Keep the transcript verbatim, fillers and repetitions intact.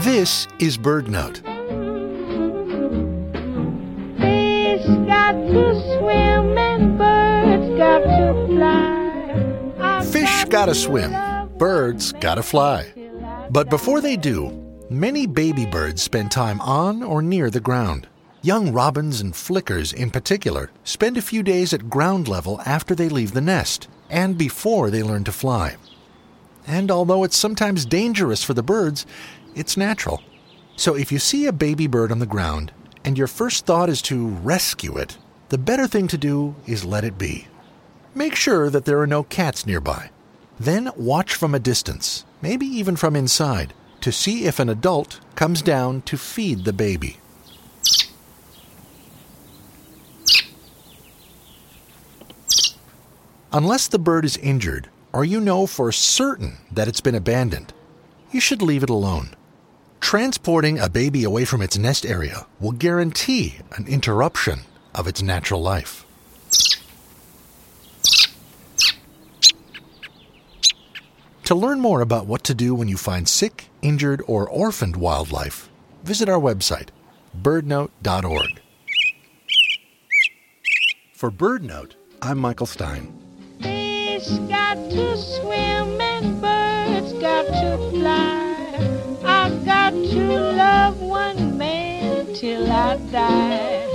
This is BirdNote. Fish got to swim and birds got to fly. I've Fish gotta swim, birds gotta fly. But before they do, many baby birds spend time on or near the ground. Young robins and flickers in particular spend a few days at ground level after they leave the nest and before they learn to fly. And although it's sometimes dangerous for the birds, it's natural. So if you see a baby bird on the ground and your first thought is to rescue it, the better thing to do is let it be. Make sure that there are no cats nearby. Then watch from a distance, maybe even from inside, to see if an adult comes down to feed the baby. Unless the bird is injured, or you know for certain that it's been abandoned, you should leave it alone. Transporting a baby away from its nest area will guarantee an interruption of its natural life. To learn more about what to do when you find sick, injured, or orphaned wildlife, visit our website, bird note dot org. For BirdNote, I'm Michael Stein. Fish got to swim and birds got to fly. I got to love one man till I die.